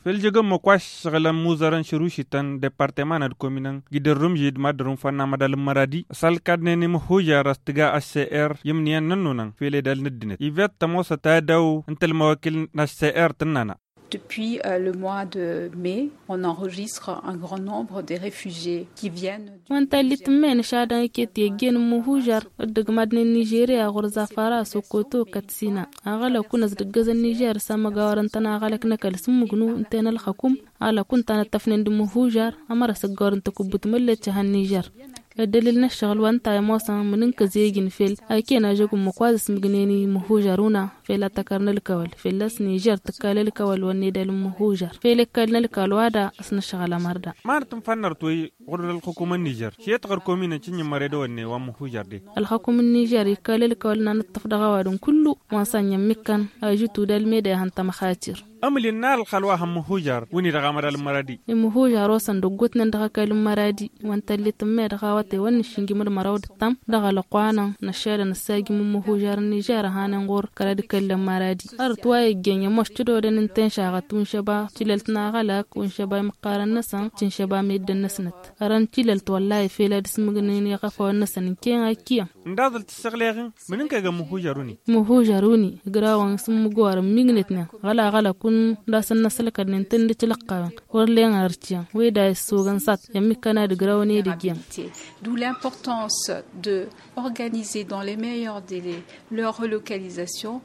Feljigam makwash shagalan muzaran shirushitan departement ad kominan gidarum yid madrum fanna madal maradi sal kadne nim huja rastiga HCR yimniyan nanunan fele dal niddinet ivet tamosa tadaw intel mawakil na HCR tanana. Depuis le mois de mai, on enregistre un grand nombre de réfugiés qui viennent du shadan kete gen muhujar dagmadne Nigeria gorza fara Sokoto Katsina agala kunas dagazan Niger sama gawaran tana galak nakal sumugnu intenal hakum ala kuntana tafnen muhujar amara sagaran takubut millet han Niger الدليل نشغل وانتا يموسا مننك زيجين فيل ايكينا جوكم مقوازس مجنيني مهوجرونا فيلا تكرنا الكوال فيلا سنيجر تكال الكوال ونيدا المهوجر فيلا كالنا الكوال وادا اسنشغل مردا ما نتم فنر توي غرر الحكومة النيجر شيء تغر كومينا تشيني مريدو اني ومهوجر دي الحكومة النيجر يكال الكوال نانتفد غوادون كله وانسان يمكن اجوتو دال ميدا هانتا مخاتر أمل النار الخلوة هم مهوجر وني رغامر المرادي المهوجر وصن دقوتنا دغاكا المرادي وانت اللي تمي دغاواتي ونشنجي مرود التم دغا لقوانا نشادا نساجي مهوجر النيجر هانا نغور كرادك المرادي أرتواي الجنيا مش تدودن انتين شاغت ونشبا تلالتنا غلاك ونشبا مقار النسان تنشبا ميد النسنت أران تلالت والله فيلا دسمغنين يغفو النسان كين ايكيا ندازل تستغليغن مننكا مهوجروني قراوان سمغوار ميغنتنا غلا كون داسن نسلك ننتند تلقا ورلين ارتيا ويدا سوغان سات يمي كانا دغراوني ديجيام. D'où l'importance de organiser dans les meilleurs délais leur relocalisation